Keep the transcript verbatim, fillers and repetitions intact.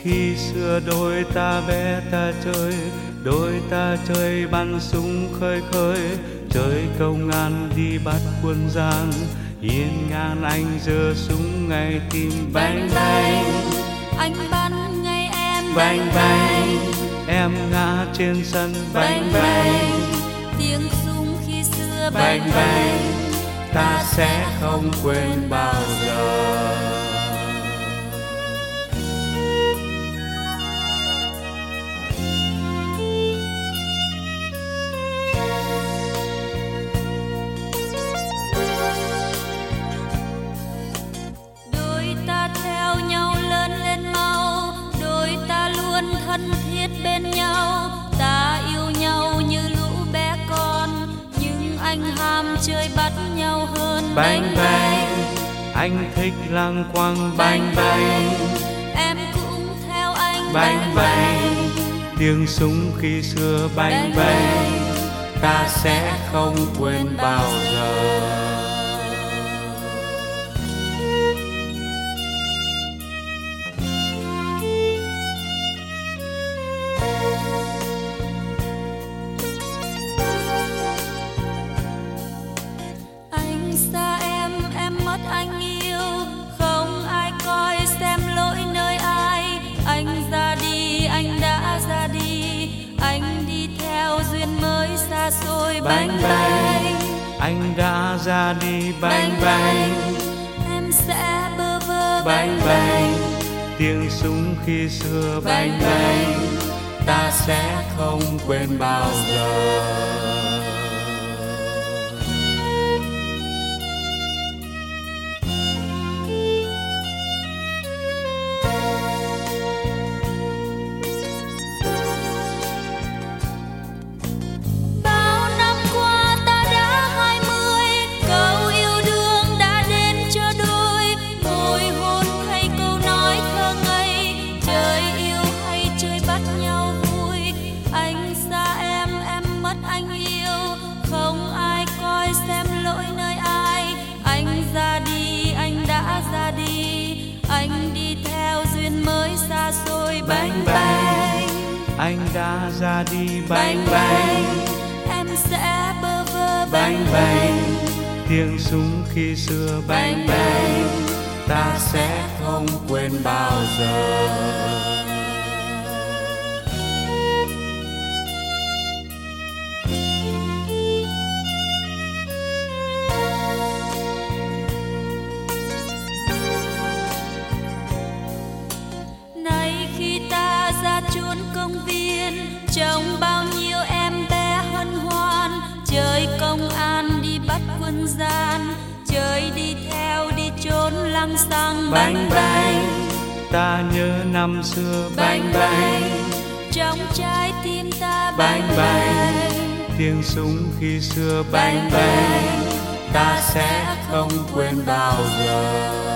Khi xưa đôi ta bé ta chơi, đôi ta chơi bắn súng khơi khơi, chơi công an đi bắt quân Giang. Hiên ngang anh giơ súng ngay tim bang bang, anh bắn ngay em bang bang, em ngã trên sân bang bang. Tiếng súng khi xưa Bang bang, ta sẽ không quên bao giờ. Đôi ta theo nhau lớn lên mau, đôi ta luôn thân thiết bên nhau. Ta yêu nhau như lũ bé con, nhưng anh ham chơi bắt nhau hơn. Bang bang, anh thích lang quang bang bang, em cũng theo anh. bang bang. Tiếng súng khi xưa bang bang, ta sẽ không quên bao giờ. Anh xa em, em mất anh yêu, không ai coi xem lỗi nơi ai. Anh ra đi, anh đã ra đi, anh đi theo duyên mới xa xôi. Bang bang, anh đã ra đi bang bang, em sẽ bơ vơ. bang bang. Tiếng súng khi xưa bang bang, ta sẽ không quên bao giờ. Bao năm qua ta đã hai mươi, câu yêu đương đã đến cho đôi. Môi hôn hay câu nói thơ ngây, chơi yêu hay chơi bắt nhau vui. Anh xa em, em mất anh yêu, không ai coi xem lỗi nơi ai. Anh ra đi, anh đã ra đi, anh đi theo duyên mới xa xôi. Bang bang, anh đã ra đi bang bang, em sẽ bơ vơ. bang bang. Tiếng súng khi xưa bang bang, ta sẽ không quên bao giờ. Nay khi ta ra chốn công viên, trông bao nhiêu em bé hân hoan, chơi công an đi bắt quân gian, chơi đi theo đi trốn lăng xăng. Bang bang, ta nhớ năm xưa bang bang, trong trái tim ta. bang bang. Tiếng súng khi xưa bang bang, ta sẽ không quên bao giờ.